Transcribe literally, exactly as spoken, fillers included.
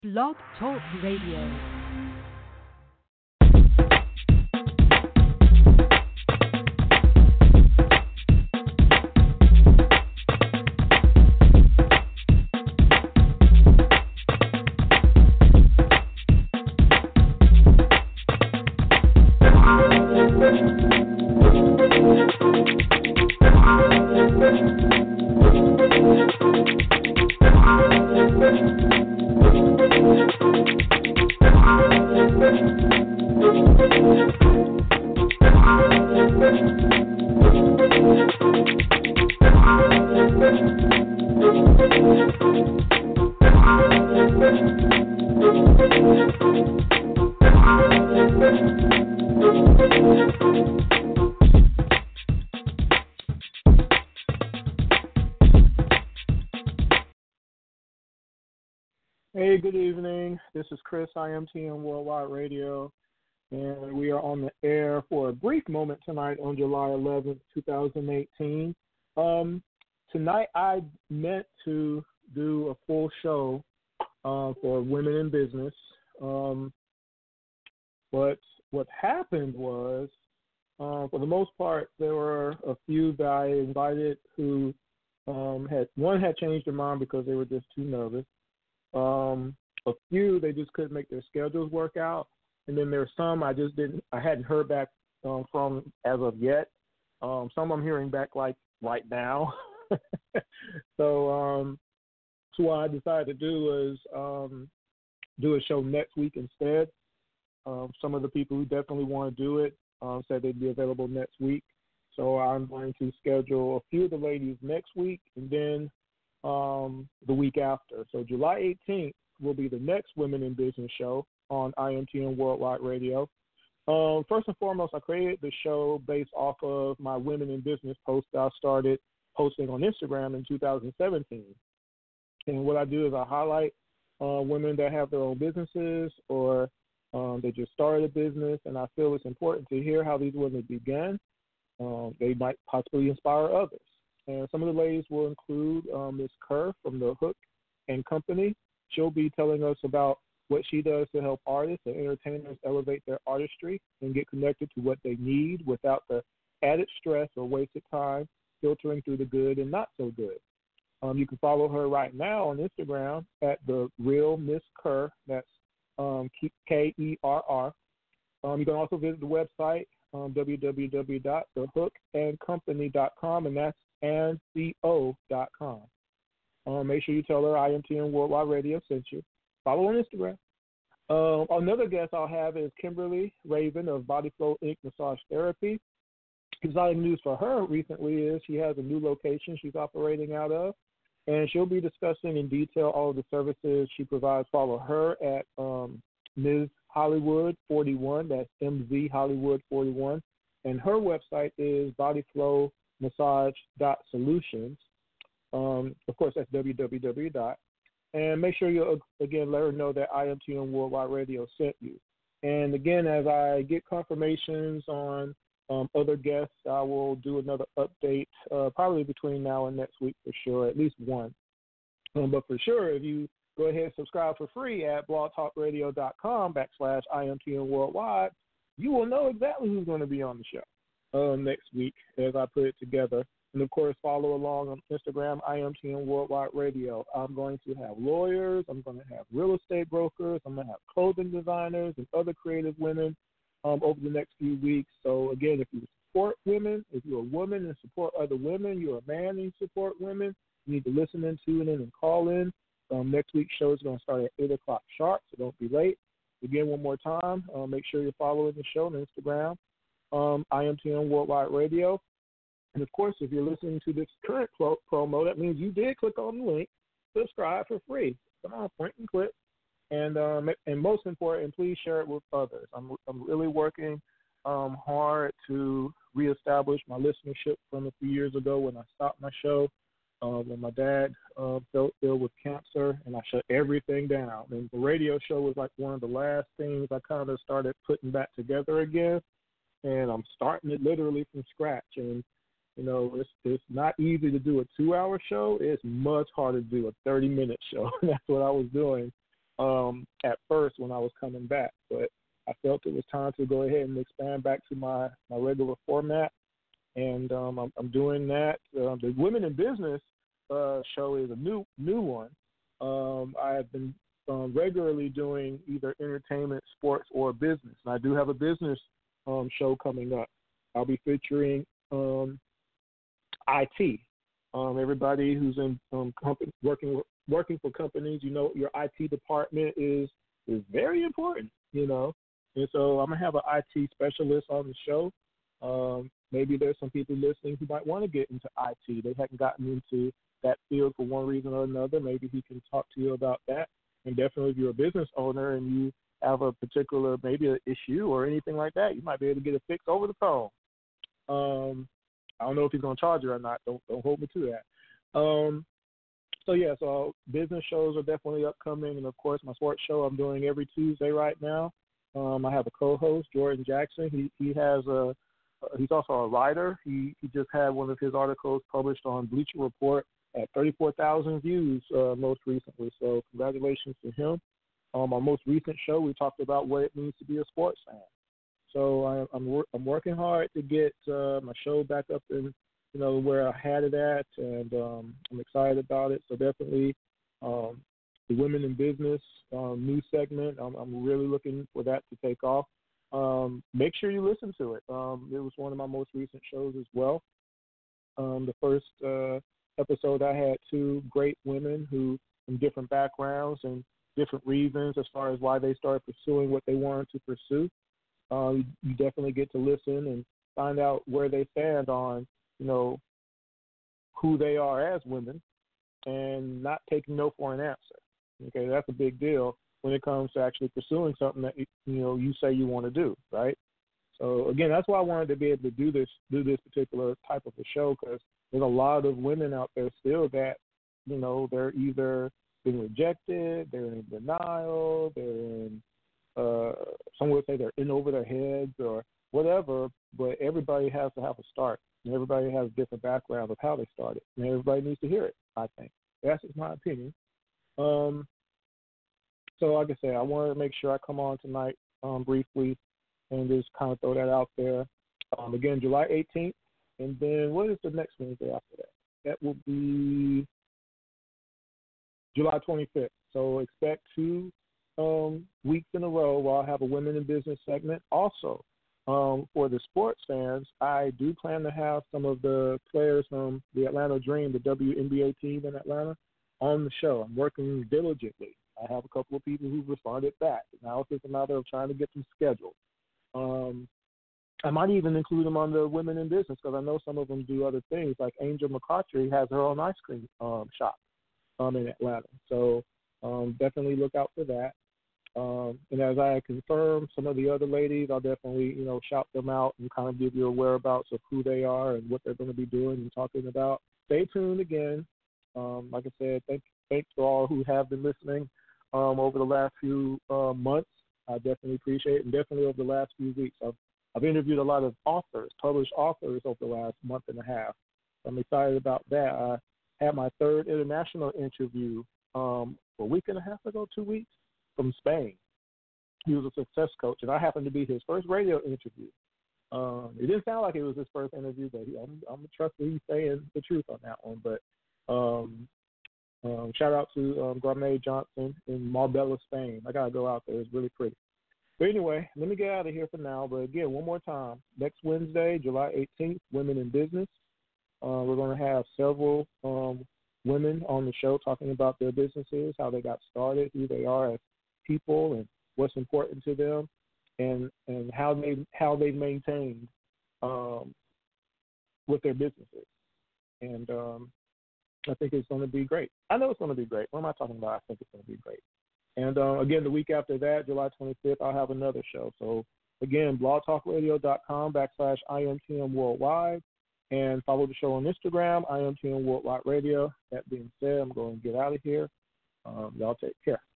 Blog Talk Radio. Hey, good evening. This is Chris, I M T N Worldwide Radio, and we are on the air for a brief moment tonight on July eleventh, twenty eighteen. Um, tonight I meant to do a full show uh, for women in business, um, but what happened was, uh, for the most part, there were a few that I invited who um, had, one had changed their mind because they were just too nervous. Um, a few, they just couldn't make their schedules work out. And then there's some I just didn't, I hadn't heard back um, from as of yet. Um, some I'm hearing back like right now. so, um, so what I decided to do was um, do a show next week instead. Um, some of the people who definitely want to do it um, said they'd be available next week. So I'm going to schedule a few of the ladies next week and then Um, the week after. So July eighteenth will be the next Women in Business show on I M T N Worldwide Radio. Um, first and foremost, I created the show based off of my Women in Business post that I started posting on Instagram in two thousand seventeen. And what I do is I highlight uh, women that have their own businesses or um, they just started a business, and I feel it's important to hear how these women began. Um, they might possibly inspire others. And some of the ladies will include um, Miss Kerr from the Hook and Company. She'll be telling us about what she does to help artists and entertainers elevate their artistry and get connected to what they need without the added stress or wasted time filtering through the good and not so good. Um, you can follow her right now on Instagram at the Real Miss Kerr. That's um, K E R R. Um, you can also visit the website, um, w w w dot the hook and company dot com, and that's and co dot com. Um, make sure you tell her I M T N Worldwide Radio sent you. Follow on Instagram. Um, another guest I'll have is Kimberly Raven of Body Flow Incorporated. Massage Therapy. Exciting news for her recently is she has a new location she's operating out of, and she'll be discussing in detail all of the services she provides. Follow her at um, Miz Hollywood forty-one. That's M Z Hollywood forty-one. And her website is bodyflow massage dot solutions. Um, of course, that's w w w. And make sure you, again, let her know that I M T N Worldwide Radio sent you. And again, as I get confirmations on um, other guests, I will do another update uh, probably between now and next week for sure, at least one. Um, but for sure, if you go ahead and subscribe for free at blogtalkradio.com backslash IMTN Worldwide, you will know exactly who's going to be on the show um, next week as I put it together. And, of course, follow along on Instagram, I M T N Worldwide Radio. I'm going to have lawyers. I'm going to have real estate brokers. I'm going to have clothing designers and other creative women um, over the next few weeks. So, again, if you support women, if you're a woman and support other women, you're a man and you support women, you need to listen in, tune in, and call in. Um, next week's show is going to start at eight o'clock sharp, so don't be late. Again, one more time, uh, make sure you're following the show on Instagram, um, I M T N Worldwide Radio. And, of course, if you're listening to this current pro- promo, that means you did click on the link, subscribe for free. Come on, point and click. And um, and most important, please share it with others. I'm I'm really working um, hard to reestablish my listenership from a few years ago when I stopped my show. Uh, when my dad uh, fell ill with cancer, and I shut everything down. And the radio show was like one of the last things I kind of started putting back together again. And I'm starting it literally from scratch. And you know, it's it's not easy to do a two-hour show. It's much harder to do a thirty-minute show. That's what I was doing um, at first when I was coming back, but I felt it was time to go ahead and expand back to my, my regular format, and um, I'm, I'm doing that. Uh, the Women in Business uh, show is a new new one. Um, I have been um, regularly doing either entertainment, sports, or business, and I do have a business um, show coming up. I'll be featuring um, I T. Um, everybody who's in um, company, working working for companies, you know, your I T department is is very important, you know. And so I'm gonna have an I T specialist on the show. Um, maybe there's some people listening who might want to get into I T. They haven't gotten into that field for one reason or another. Maybe he can talk to you about that. And definitely, if you're a business owner and you have a particular maybe an issue or anything like that, you might be able to get it fixed over the phone. Um, I don't know if he's going to charge you or not. Don't don't hold me to that. Um, so yeah, so business shows are definitely upcoming, and of course my sports show I'm doing every Tuesday right now. Um, I have a co-host, Jordan Jackson. He he has a uh, he's also a writer. He he just had one of his articles published on Bleacher Report at thirty-four thousand views uh, most recently. So congratulations to him. Um, our most recent show, we talked about what it means to be a sports fan. So I, I'm wor- I'm working hard to get uh, my show back up in, you know, where I had it at, and um, I'm excited about it. So definitely, um, the Women in Business um, new segment, I'm, I'm really looking for that to take off. Um, make sure you listen to it. Um, it was one of my most recent shows as well. Um, the first uh, episode, I had two great women who, from different backgrounds and different reasons as far as why they started pursuing what they wanted to pursue. Uh, you, you definitely get to listen and find out where they stand on, you know, who they are as women, and not taking no for an answer. Okay, that's a big deal when it comes to actually pursuing something that you know you say you want to do, right? So again, that's why I wanted to be able to do this, do this particular type of a show, because there's a lot of women out there still that, you know, they're either being rejected, they're in denial, they're in, uh, some would say they're in over their heads or whatever, but everybody has to have a start, and everybody has a different background of how they started, and everybody needs to hear it, I think. That's just my opinion. Um, so like I said, I wanted to make sure I come on tonight um, briefly and just kind of throw that out there. Um, again, July eighteenth, and then what is the next Wednesday after that? That will be July twenty-fifth. So expect two um, weeks in a row where I'll have a Women in Business segment. Also, um, for the sports fans, I do plan to have some of the players from the Atlanta Dream, the W N B A team in Atlanta, on the show. I'm working diligently. I have a couple of people who've responded back. Now it's just a matter of trying to get them scheduled. Um, I might even include them on the Women in Business, because I know some of them do other things. Like Angel McCautry has her own ice cream um, shop um, in Atlanta. So um, definitely look out for that. Um, and as I confirm some of the other ladies, I'll definitely, you know, shout them out and kind of give you a whereabouts of who they are and what they're going to be doing and talking about. Stay tuned again. Um, like I said, thank, thanks to all who have been listening um, over the last few uh, months. I definitely appreciate it, and definitely over the last few weeks. I've, I've interviewed a lot of authors, published authors over the last month and a half. I'm excited about that. I had my third international interview um, a week and a half ago, two weeks, from Spain. He was a success coach, and I happened to be his first radio interview. Um, it didn't sound like it was his first interview, but he, I'm, I'm trust that he's saying the truth on that one. But um, um, shout out to um, Gourmet Johnson in Marbella, Spain. I got to go out there. It's really pretty. But anyway, let me get out of here for now. But again, one more time, next Wednesday, July eighteenth, Women in Business. Uh, we're going to have several um, women on the show talking about their businesses, how they got started, who they are as people, and what's important to them, and and how they how they maintained um, with their businesses. And um, I think it's going to be great. I know it's going to be great. What am I talking about? I think it's going to be great. And uh, again, the week after that, July twenty-fifth, I'll have another show. So again, blogtalkradio.com backslash IMTM Worldwide, and follow the show on Instagram, I M T M Worldwide Radio. That being said, I'm going to get out of here. Um, y'all take care.